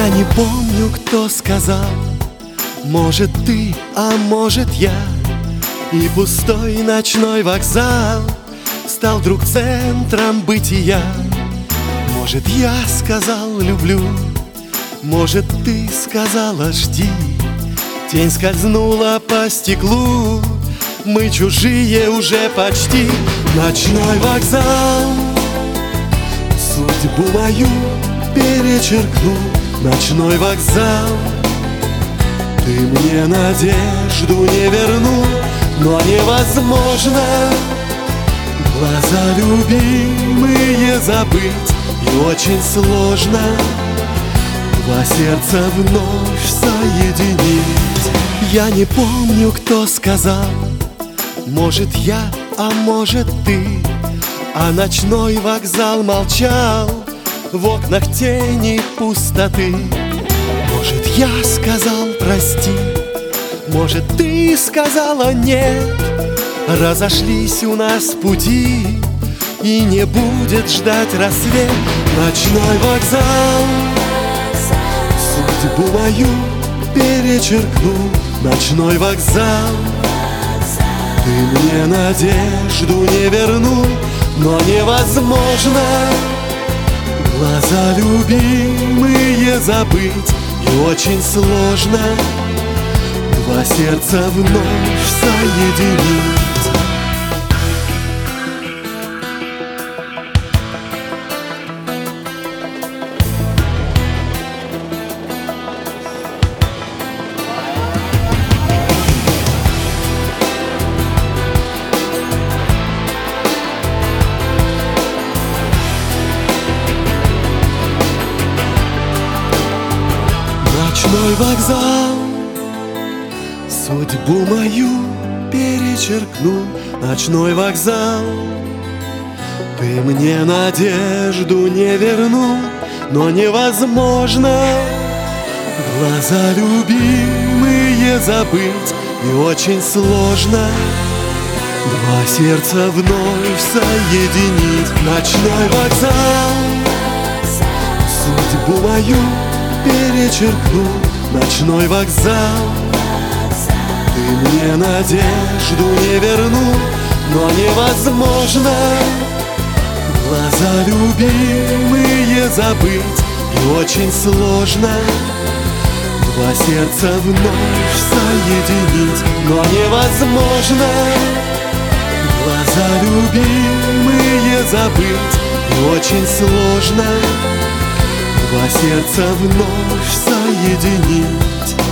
Я не помню, кто сказал, может ты, а может я. И пустой ночной вокзал стал вдруг центром бытия. Может, я сказал люблю, может, ты сказала жди. Тень скользнула по стеклу, мы чужие уже почти. Ночной вокзал судьбу мою перечеркнул. Ночной вокзал, ты мне надежду не вернул. Но невозможно глаза любимые забыть, и очень сложно два сердца вновь соединить. Я не помню, кто сказал, может я, а может ты. А ночной вокзал молчал, в окнах тени пустоты. Может, я сказал прости, может, ты сказала нет. Разошлись у нас пути, и не будет ждать рассвет. Ночной вокзал судьбу мою перечеркнул. Ночной вокзал, ты мне надежду не вернул. Но невозможно глаза любимые забыть, и очень сложно два сердца вновь соединить. Ночной вокзал судьбу мою перечеркнул. Ночной вокзал, ты мне надежду не вернул. Но невозможно глаза любимые забыть, и очень сложно два сердца вновь соединить. Ночной вокзал судьбу мою перечеркнул. Ночной вокзал, ты мне надежду не вернул. Но невозможно глаза любимые забыть, и очень сложно два сердца вновь соединить. Но невозможно глаза любимые забыть, и очень сложно два сердца вновь соединить.